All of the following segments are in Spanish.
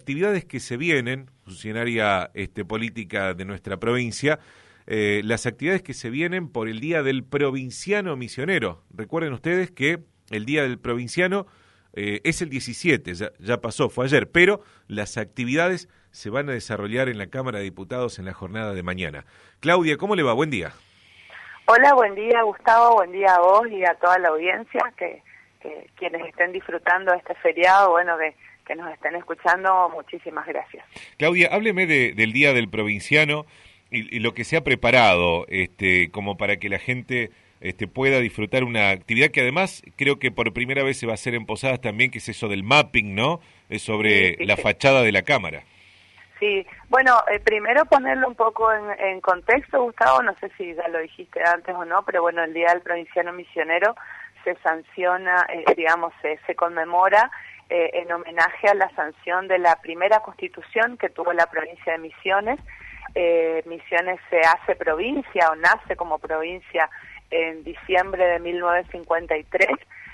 actividades que se vienen, funcionaria política de nuestra provincia, las actividades que se vienen por el Día del Provinciano Misionero. Recuerden ustedes que el Día del Provinciano es el 17, ya pasó, fue ayer, pero las actividades se van a desarrollar en la Cámara de Diputados en la jornada de mañana. Claudia, ¿cómo le va? Buen día. Hola, buen día Gustavo, buen día a vos y a toda la audiencia, que quienes estén disfrutando de este feriado, bueno, que nos estén escuchando, muchísimas gracias. Claudia, hábleme del Día del Provinciano y lo que se ha preparado como para que la gente pueda disfrutar una actividad que además creo que por primera vez se va a hacer en Posadas también, que es eso del mapping, ¿no? Es sobre la fachada de la Cámara. Sí, bueno, primero ponerlo un poco en contexto, Gustavo, no sé si ya lo dijiste antes o no, pero bueno, el Día del Provinciano Misionero se sanciona, se conmemora en homenaje a la sanción de la primera constitución que tuvo la provincia de Misiones. Misiones se hace provincia o nace como provincia en diciembre de 1953,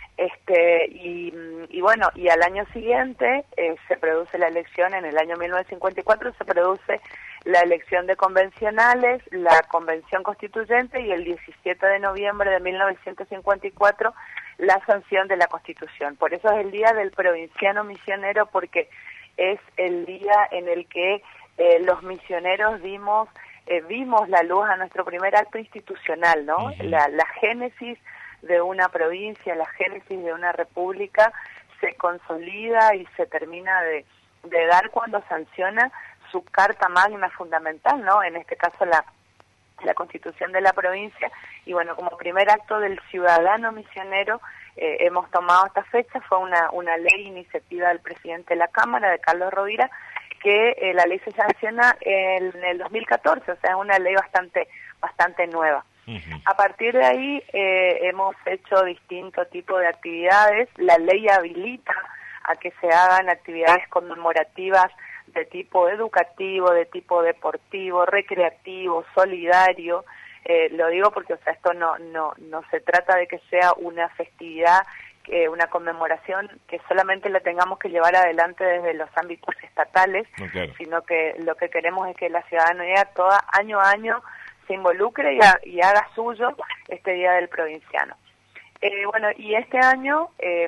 y bueno, y al año siguiente se produce la elección, en el año 1954 se produce la elección de convencionales, la convención constituyente y el 17 de noviembre de 1954 la sanción de la Constitución. Por eso es el Día del Provinciano Misionero, porque es el día en el que los misioneros vimos la luz a nuestro primer acto institucional, ¿no? Uh-huh. La génesis de una provincia, la génesis de una república se consolida y se termina de dar cuando sanciona su carta magna fundamental, ¿no? En este caso la Constitución de la provincia, y bueno, como primer acto del ciudadano misionero hemos tomado esta fecha. Fue una ley, iniciativa del presidente de la Cámara, de Carlos Rovira, que la ley se sanciona en el 2014, o sea, es una ley bastante nueva. Uh-huh. A partir de ahí hemos hecho distintos tipos de actividades. La ley habilita a que se hagan actividades conmemorativas de tipo educativo, de tipo deportivo, recreativo, solidario. Lo digo porque, o sea, esto no se trata de que sea una festividad, una conmemoración que solamente la tengamos que llevar adelante desde los ámbitos estatales, okay, sino que lo que queremos es que la ciudadanía año a año se involucre y haga suyo este Día del Provinciano. Bueno, y este año,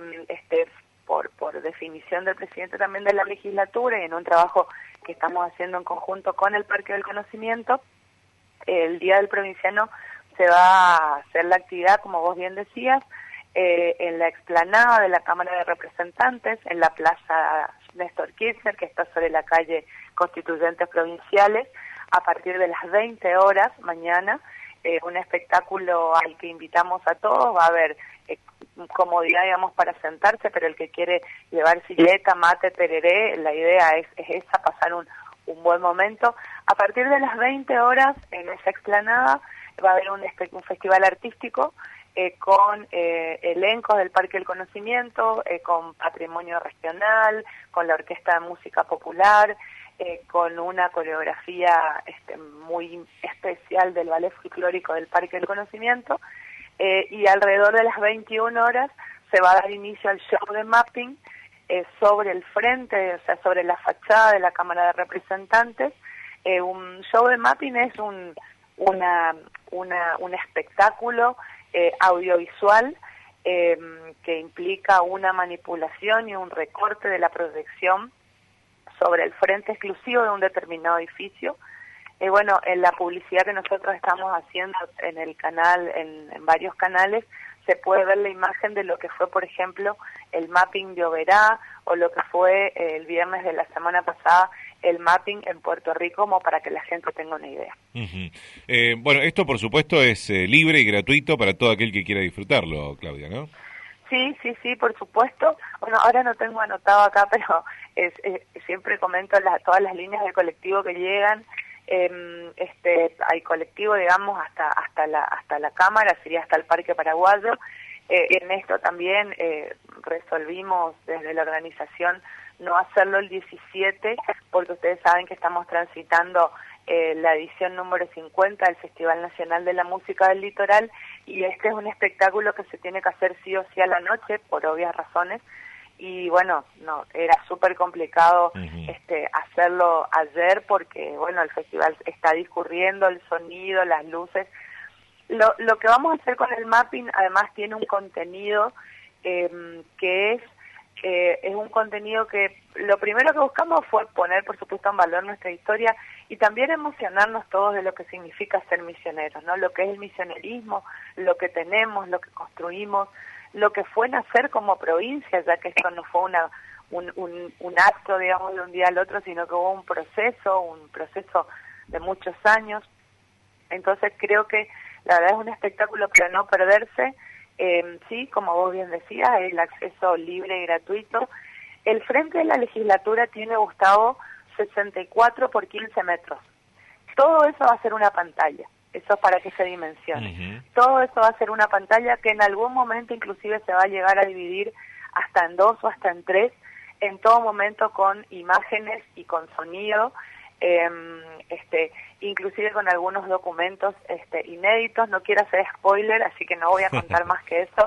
por definición del presidente también de la legislatura y en un trabajo que estamos haciendo en conjunto con el Parque del Conocimiento, el Día del Provinciano se va a hacer la actividad, como vos bien decías, en la explanada de la Cámara de Representantes, en la Plaza Néstor Kirchner, que está sobre la calle Constituyentes Provinciales, a partir de las 20 horas mañana, un espectáculo al que invitamos a todos. Va a haber comodidad, digamos, para sentarse, pero el que quiere llevar sileta, mate, tereré, la idea es esa, pasar un buen momento. A partir de las 20 horas, en esa explanada, va a haber un festival artístico con elencos del Parque del Conocimiento, con patrimonio regional, con la Orquesta de Música Popular, con una coreografía muy especial del Ballet Folclórico del Parque del Conocimiento, y alrededor de las 21 horas se va a dar inicio al show de mapping sobre el frente, o sea, sobre la fachada de la Cámara de Representantes. Un show de mapping es un espectáculo audiovisual que implica una manipulación y un recorte de la proyección sobre el frente exclusivo de un determinado edificio. Bueno, en la publicidad que nosotros estamos haciendo en el canal, en varios canales, se puede ver la imagen de lo que fue, por ejemplo, el mapping de Oberá, o lo que fue el viernes de la semana pasada, el mapping en Puerto Rico, como para que la gente tenga una idea. Uh-huh. Bueno, esto por supuesto es libre y gratuito para todo aquel que quiera disfrutarlo, Claudia, ¿no? Sí, por supuesto. Bueno, ahora no tengo anotado acá, pero siempre comento todas las líneas de colectivo que llegan. Hay colectivo, digamos, hasta la Cámara, sería hasta el Parque Paraguayo. En esto también resolvimos desde la organización no hacerlo el 17, porque ustedes saben que estamos transitando la edición número 50 del Festival Nacional de la Música del Litoral, y este es un espectáculo que se tiene que hacer sí o sí a la noche, por obvias razones, y bueno, no, era súper complicado hacerlo ayer porque, bueno, el festival está discurriendo, el sonido, las luces. Lo que vamos a hacer con el mapping, además, tiene un contenido que es un contenido que lo primero que buscamos fue poner, por supuesto, en valor nuestra historia y también emocionarnos todos de lo que significa ser misioneros, ¿no? Lo que es el misionerismo, lo que tenemos, lo que construimos, lo que fue nacer como provincia, ya que esto no fue un acto, digamos, de un día al otro, sino que hubo un proceso de muchos años. Entonces creo que la verdad es un espectáculo para no perderse. Sí, como vos bien decías, el acceso libre y gratuito. El frente de la legislatura tiene, Gustavo, 64 por 15 metros. Todo eso va a ser una pantalla, eso es para que se dimensione. Todo eso va a ser una pantalla que en algún momento inclusive se va a llegar a dividir hasta en 2 o hasta en 3, en todo momento con imágenes y con sonido, inclusive con algunos documentos inéditos. No quiero hacer spoiler, así que no voy a contar más que eso,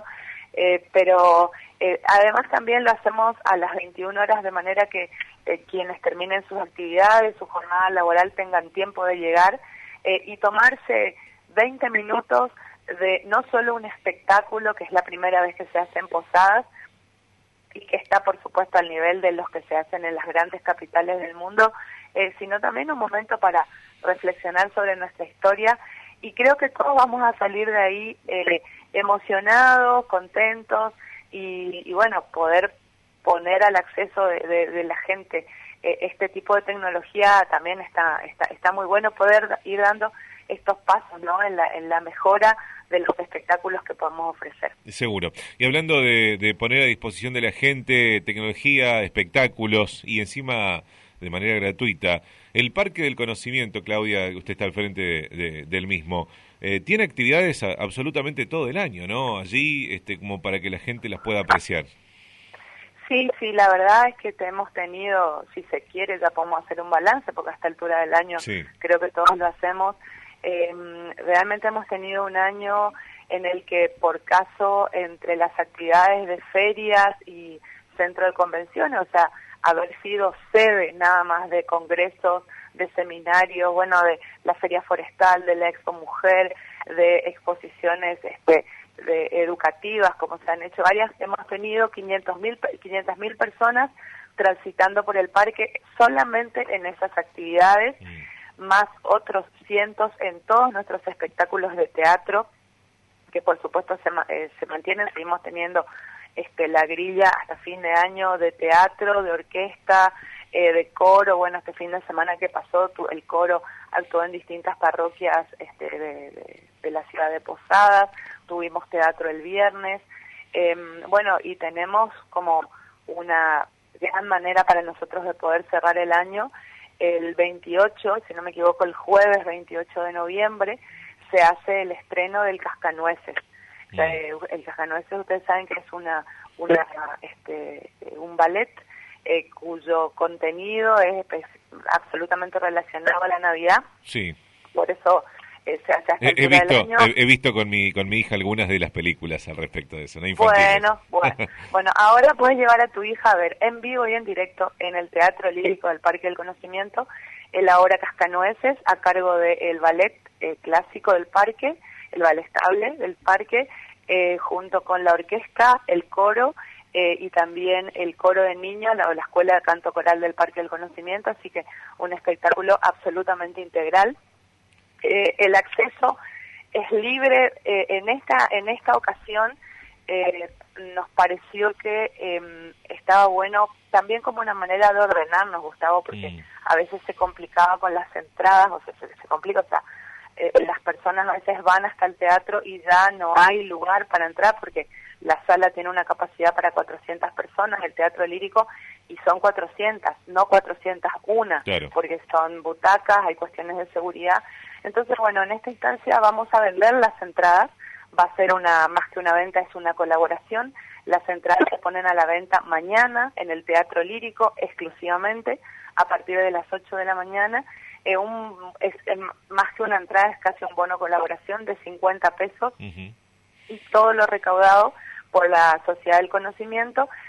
pero además también lo hacemos a las 21 horas, de manera que quienes terminen sus actividades, su jornada laboral, tengan tiempo de llegar y tomarse 20 minutos de no solo un espectáculo, que es la primera vez que se hacen posadas, y que está, por supuesto, al nivel de los que se hacen en las grandes capitales del mundo, sino también un momento para reflexionar sobre nuestra historia, y creo que todos vamos a salir de ahí emocionados, contentos, y bueno, poder poner al acceso de la gente este tipo de tecnología también está muy bueno, poder ir dando estos pasos, ¿no?, en la mejora de los espectáculos que podemos ofrecer. Seguro. Y hablando de poner a disposición de la gente tecnología, espectáculos y encima de manera gratuita, el Parque del Conocimiento, Claudia, usted está al frente del mismo, tiene actividades absolutamente todo el año, ¿no? Allí, como para que la gente las pueda apreciar. Sí, la verdad es que hemos tenido, si se quiere, ya podemos hacer un balance, porque a esta altura del año creo que todos lo hacemos. Realmente hemos tenido un año en el que, por caso, entre las actividades de ferias y centro de convenciones, o sea, haber sido sede nada más de congresos, de seminarios, bueno, de la Feria Forestal, de la Expo Mujer, de exposiciones de educativas, como se han hecho varias, hemos tenido 500.000 personas transitando por el parque solamente en esas actividades, más otros cientos en todos nuestros espectáculos de teatro, que por supuesto se mantienen. Seguimos teniendo la grilla hasta fin de año de teatro, de orquesta, de coro. Bueno, este fin de semana que pasó, el coro actuó en distintas parroquias de la ciudad de Posadas. Tuvimos teatro el viernes. Bueno, y tenemos como una gran manera para nosotros de poder cerrar el año. El 28, si no me equivoco, el jueves 28 de noviembre, se hace el estreno del Cascanueces. El Cascanueces, ustedes saben que es un ballet cuyo contenido es absolutamente relacionado a la Navidad. Sí. Por eso se hace hasta el final del año. He visto con mi hija algunas de las películas al respecto de eso, ¿no? Infantiles. Bueno, ahora puedes llevar a tu hija a ver en vivo y en directo en el Teatro Lírico del Parque del Conocimiento la obra Cascanueces, a cargo del ballet clásico del parque, el ballet estable del parque, junto con la orquesta, el coro y también el coro de niños, la Escuela de Canto Coral del Parque del Conocimiento, así que un espectáculo absolutamente integral. El acceso es libre. En esta ocasión nos pareció que estaba bueno también como una manera de ordenarnos, Gustavo, porque a veces se complicaba con las entradas, o sea, se complica, o sea, las personas a veces van hasta el teatro y ya no hay lugar para entrar porque la sala tiene una capacidad para 400 personas, el teatro lírico, y son 400, no 401, claro, porque son butacas, hay cuestiones de seguridad. Entonces, bueno, en esta instancia vamos a vender las entradas, va a ser más que una venta, es una colaboración. Las entradas se ponen a la venta mañana en el Teatro Lírico exclusivamente a partir de las 8 de la mañana. Más que una entrada, es casi un bono colaboración de 50 pesos, y todo lo recaudado por la Sociedad del Conocimiento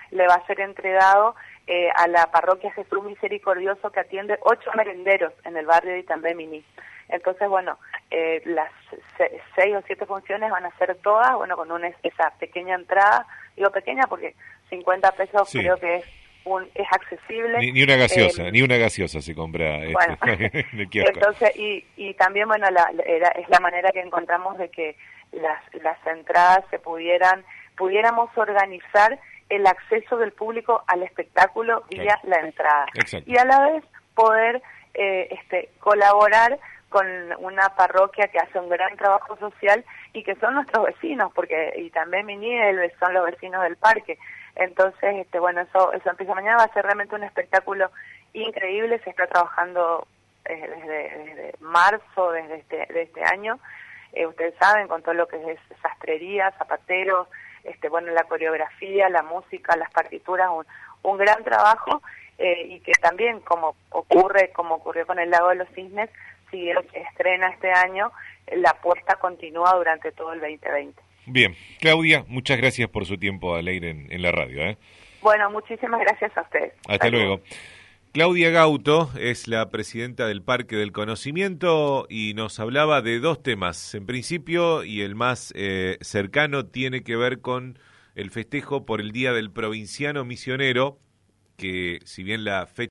le va a ser entregado a la parroquia Jesús Misericordioso, que atiende 8 merenderos en el barrio de Itambé-Miní. Entonces, bueno, las 6 o 7 funciones van a ser todas, bueno, con esa pequeña entrada, digo pequeña porque 50 pesos sí. Creo que es accesible. Ni una gaseosa se compra bueno, en el kiosco. Entonces, y también, bueno, es la manera que encontramos de que las entradas pudiéramos organizar el acceso del público al espectáculo vía la entrada. Exacto. Y a la vez poder colaborar con una parroquia que hace un gran trabajo social y que son nuestros vecinos, y también son los vecinos del parque. Entonces, bueno, eso empieza mañana, va a ser realmente un espectáculo increíble. Se está trabajando desde marzo, de este año, ustedes saben, con todo lo que es sastrería, zapateros, bueno, la coreografía, la música, las partituras, un gran trabajo, y que también, como ocurrió con el Lago de los Cisnes, si bien estrena este año, la apuesta continúa durante todo el 2020. Bien, Claudia, muchas gracias por su tiempo al aire en la radio. Bueno, muchísimas gracias a ustedes. Hasta luego. Claudia Gauto es la presidenta del Parque del Conocimiento y nos hablaba de 2 temas. En principio, y el más cercano, tiene que ver con el festejo por el Día del Provinciano Misionero, que si bien la fecha